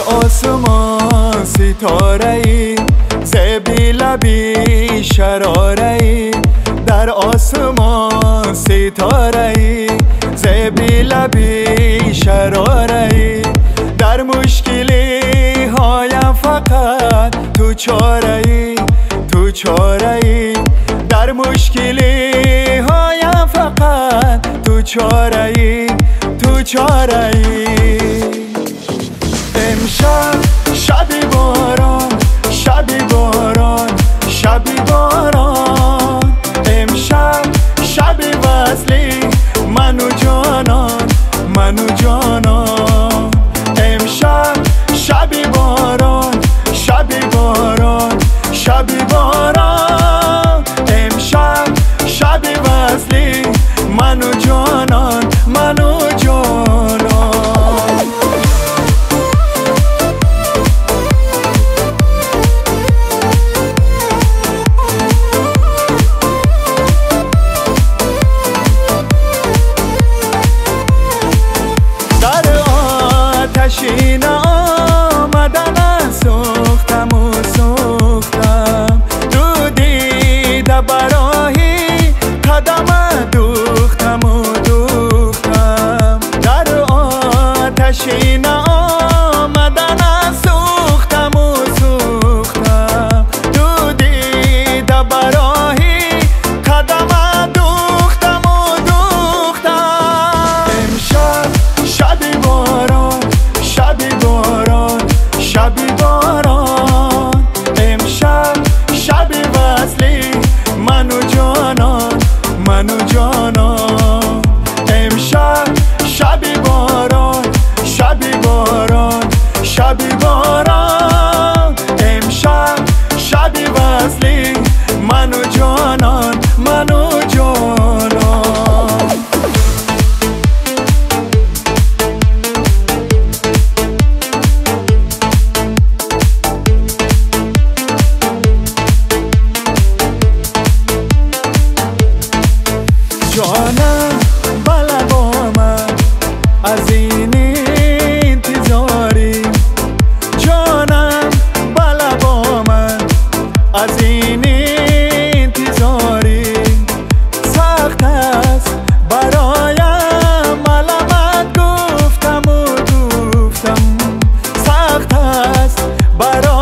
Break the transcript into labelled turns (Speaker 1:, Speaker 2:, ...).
Speaker 1: آسمان ستاره‌ای زبی لبی شراره‌ای، در آسمان ستاره‌ای زبی لبی شراره‌ای، در مشکلی هایم فقط تو چاره‌ای، تو چاره‌ای، در مشکلی هایم فقط تو چاره‌ای، تو چاره‌ای. امشب شبی باران، شبی باران، شبی باران، امشب شبی وصلی منو جانان، منو جانان، امشب شبی باران، شبی باران، شبی باران، امشب شبی وصلی منو جانان، منو جانان. آتشین آمدن سوختم و سوختم، تو دیده براهی قدم دوختم و دوختم، در آتشین آمدن سوختم و سوختم، تو دیده براهی قدم دوختم و دوختم. امشب شبی باران، شبی باران، شبی باران، امشب شبی وصلی منو جانان، منو جانان، امشب شبی باران، شبی باران، شبی باران، امشب شبی وصلی منو جانان، منو جانان. جانم بله با من از این انتظاری، جانم بله با من از این انتظاری، سخت است برایم علامت گفتم و گفتم، سخت است برایم